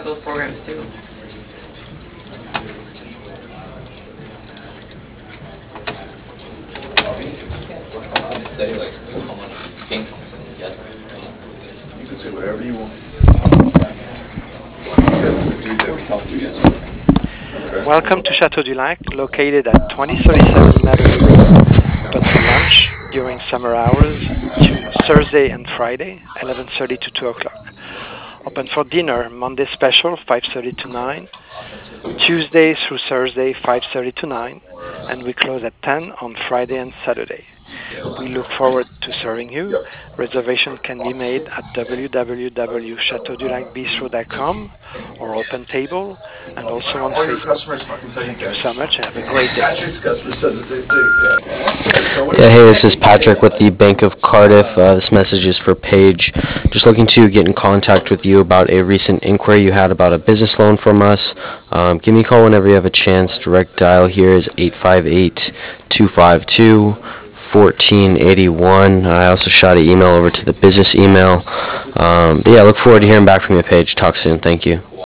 those programs too. Say like how much income can you get. You can say whatever you want. Except for the dude that we talked to yesterday. Welcome to Chateau du Lac, located at 2037 Madeleine Road. Open for lunch during summer hours, Thursday and Friday, 11:30 to 2 o'clock. Open for dinner, Monday special, 5:30 to 9, Tuesday through Thursday, 5:30 to 9, and we close at 10 on Friday and Saturday. We look forward to serving you. Reservation can be made at www.chateaudulacbistro.com or Open Table, and also on All your Facebook. customers fucking tell you Thank you guys. so much and have a great day. Patrick's customers said the same thing. Yeah, hey, this is Patrick with the Bank of Cardiff. This message is for Paige. Just looking to get in contact with you about a recent inquiry you had about a business loan from us. Give me a call whenever you have a chance. Direct dial here is 858-252-1481. I also shot an email over to the business email. But yeah, I look forward to hearing back from you, Paige. Talk soon. Thank you.